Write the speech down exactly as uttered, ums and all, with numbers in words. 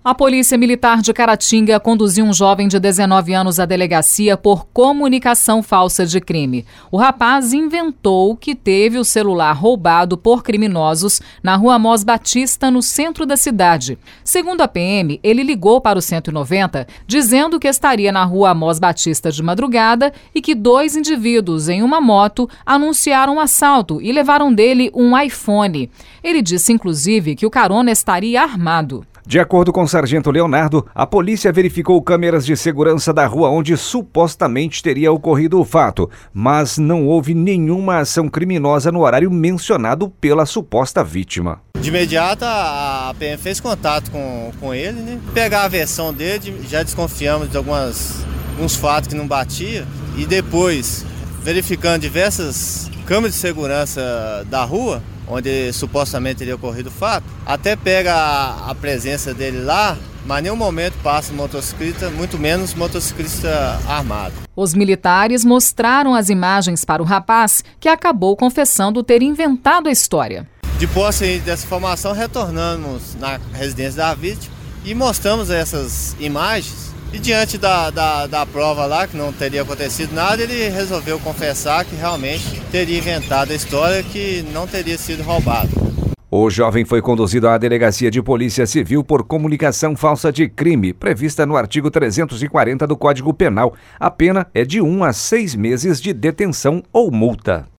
A Polícia Militar de Caratinga conduziu um jovem de dezenove anos à delegacia por comunicação falsa de crime. O rapaz inventou que teve o celular roubado por criminosos na Rua Amós Batista, no centro da cidade. Segundo a P M, ele ligou para o cento e noventa dizendo que estaria na Rua Amós Batista de madrugada e que dois indivíduos em uma moto anunciaram um assalto e levaram dele um iPhone. Ele disse, inclusive, que o carona estaria armado. De acordo com o sargento Leonardo, a polícia verificou câmeras de segurança da rua onde supostamente teria ocorrido o fato, mas não houve nenhuma ação criminosa no horário mencionado pela suposta vítima. De imediato, a P M fez contato com, com ele, né? Pegar a versão dele, já desconfiamos de algumas, alguns fatos que não batia, e depois, verificando diversas câmeras de segurança da rua, onde supostamente teria ocorrido o fato, até pega a, a presença dele lá, mas em nenhum momento passa motociclista, muito menos motociclista armado. Os militares mostraram as imagens para o rapaz, que acabou confessando ter inventado a história. De posse dessa informação, retornamos na residência da vítima e mostramos essas imagens. E diante da, da, da prova lá, que não teria acontecido nada, ele resolveu confessar que realmente teria inventado a história, que não teria sido roubado. O jovem foi conduzido à Delegacia de Polícia Civil por comunicação falsa de crime, prevista no artigo trezentos e quarenta do Código Penal. A pena é de um a seis meses de detenção ou multa.